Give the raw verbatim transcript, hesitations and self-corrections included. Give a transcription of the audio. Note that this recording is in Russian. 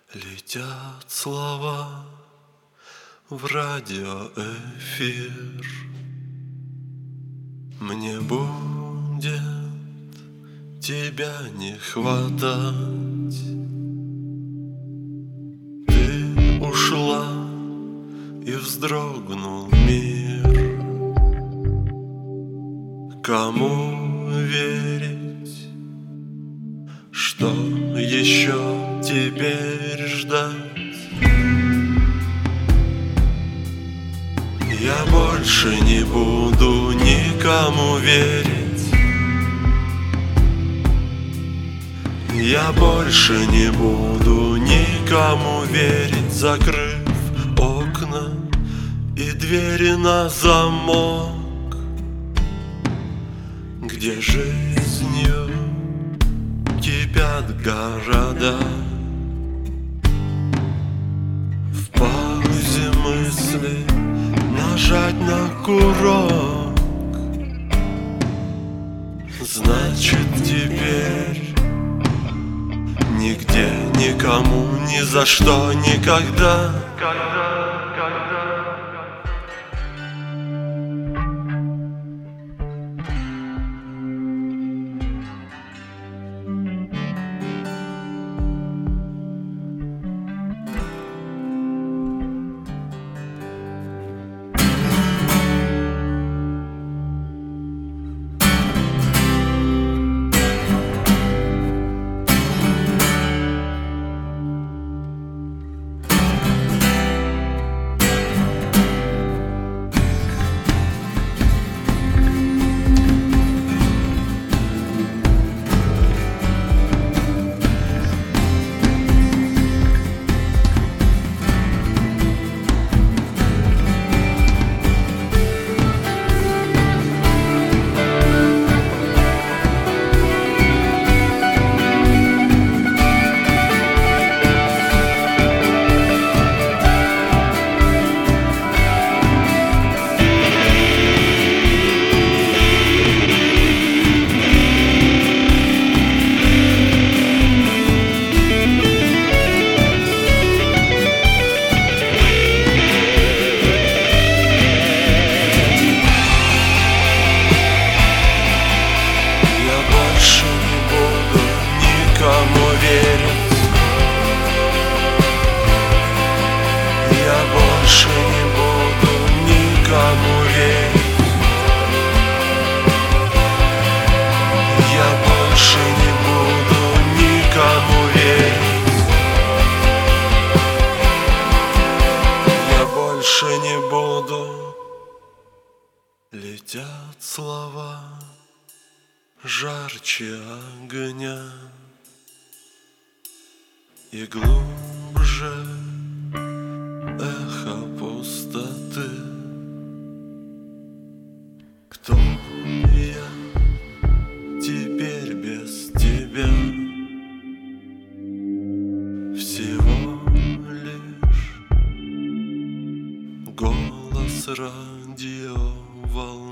Летят слова в радиоэфир. Мне будет тебя не хватать. Ты ушла, и вздрогнул мир. Кому верить? Что еще теперь ждать? Я больше не буду никому верить. Я больше не буду никому верить, закрыв окна и двери на замок, где жизнью кипят города. В паузе мысли нажать на курок. Значит, теперь нигде, никому, ни за что, никогда. Летят слова жарче огня и глубже эхо пустоты. Кто я теперь без тебя? Всего лишь голос радиоволны.